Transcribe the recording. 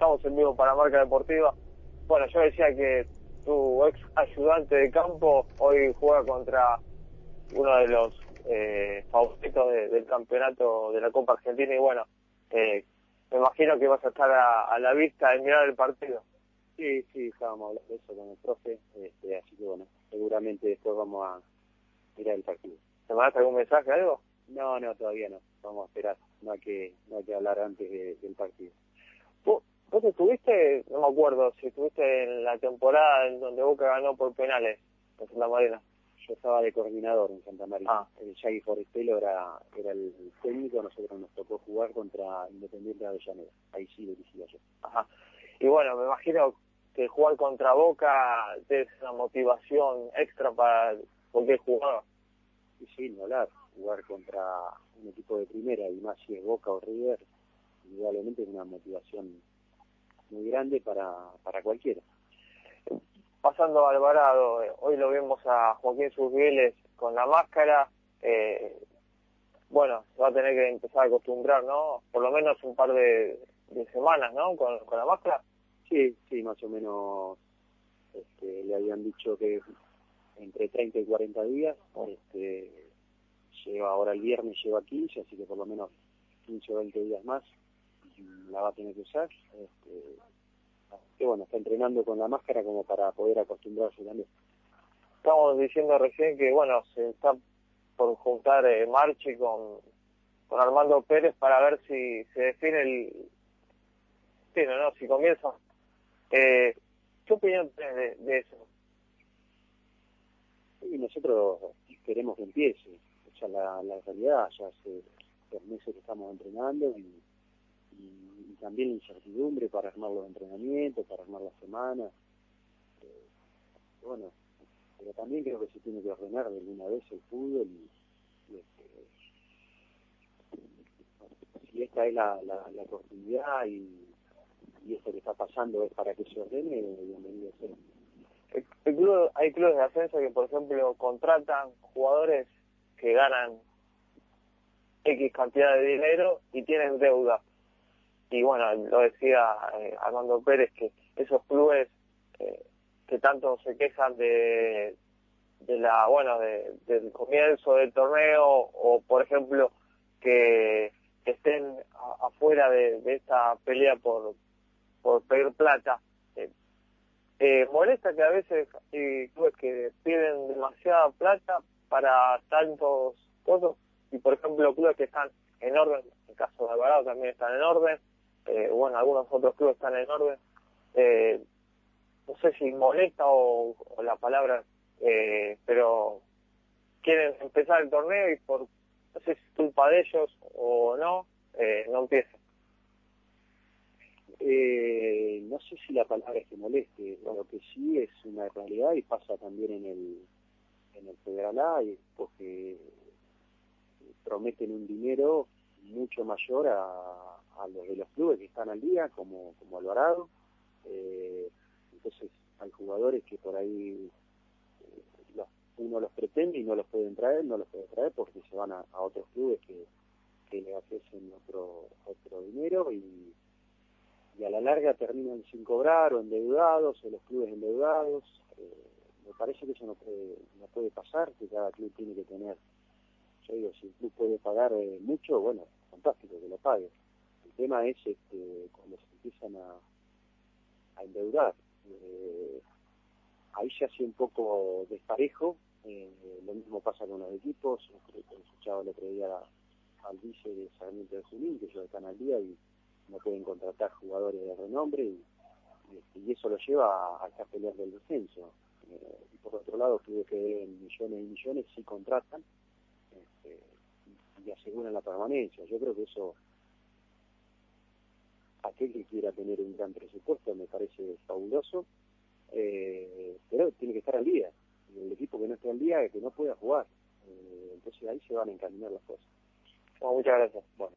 estamos en vivo para Marca Deportiva. Bueno, yo decía que tu ex ayudante de campo hoy juega contra uno de los favoritos del campeonato de la Copa Argentina y bueno, me imagino que vas a estar a la vista de mirar el partido. Sí, estábamos hablando de eso con el profe, así que bueno, seguramente después vamos a mirar el partido. ¿Te mandaste algún mensaje, algo? No, todavía no, vamos a esperar, no hay que hablar antes del partido. ¿Vos estuviste, no me acuerdo, si estuviste en la temporada en donde Boca ganó por penales en Santa Marina? Yo estaba de coordinador en Santa Marina. El Yagui Forestelo era el técnico, nosotros nos tocó jugar contra Independiente de Avellaneda. Ahí sí dirigía yo. Ajá. Y bueno, me imagino que jugar contra Boca es una motivación extra para cualquier jugador. Y sí, no hablar, jugar contra un equipo de primera, y más si es Boca o River, indudablemente es una motivación muy grande para cualquiera. Pasando a Alvarado, hoy lo vimos a Joaquín Susbieles con la máscara. Bueno, se va a tener que empezar a acostumbrar, ¿no? Por lo menos un par de semanas, ¿no? Con la máscara. Sí, más o menos le habían dicho que entre 30 y 40 días. Lleva ahora el viernes, lleva 15, así que por lo menos 15 o 20 días más la va a tener que usar. Que bueno, está entrenando con la máscara como para poder acostumbrarse también. Estamos diciendo recién que, bueno, se está por juntar Marchi con Armando Pérez para ver si se define ¿no? Si comienza. ¿Qué opinión tenés de eso? Y nosotros queremos que empiece. O sea, la realidad, ya hace 2 meses que estamos entrenando y también la incertidumbre para armar los entrenamientos, para armar la semana. Bueno, pero también creo que se tiene que ordenar de alguna vez el fútbol si esta es la oportunidad y esto que está pasando es para que se ordene, bienvenido sea. Hay clubes de ascenso que, por ejemplo, contratan jugadores que ganan X cantidad de dinero y tienen deuda. Y bueno, lo decía Armando Pérez, que esos clubes que tanto se quejan del comienzo del torneo, o por ejemplo que estén afuera de esta pelea por pedir plata, molesta que a veces clubes que piden demasiada plata para tantos cosas, y por ejemplo clubes que están en orden, en el caso de Alvarado también están en orden, algunos otros clubes están en orden, no sé si molesta o la palabra, pero quieren empezar el torneo y por, no sé si es culpa de ellos o no empiezan. No sé si la palabra es que moleste, lo que sí es una realidad y pasa también en el Federal A, porque prometen un dinero mucho mayor a los de los clubes que están al día, como Alvarado. Entonces hay jugadores que por ahí uno los pretende y no los puede traer porque se van a otros clubes que le ofrecen otro dinero y a la larga terminan sin cobrar o endeudados, o los clubes endeudados. Me parece que eso no puede pasar, que cada club tiene que tener. Yo digo, si el club puede pagar mucho, bueno, fantástico que lo pague. El tema es cuando se empiezan a endeudar. Ahí se hace un poco desparejo. Lo mismo pasa con los equipos. Escuchaba el otro día al vice de Sarmiento de Junín, que ellos están al día y no pueden contratar jugadores de renombre y eso lo lleva a estar peleando el descenso. Y por otro lado, clubes que deben millones y millones sí contratan y aseguran la permanencia. Yo creo que eso, aquel que quiera tener un gran presupuesto me parece fabuloso, pero tiene que estar al día. Y el equipo que no esté al día es que no pueda jugar. Entonces ahí se van a encaminar las cosas. Bueno, muchas gracias. Bueno.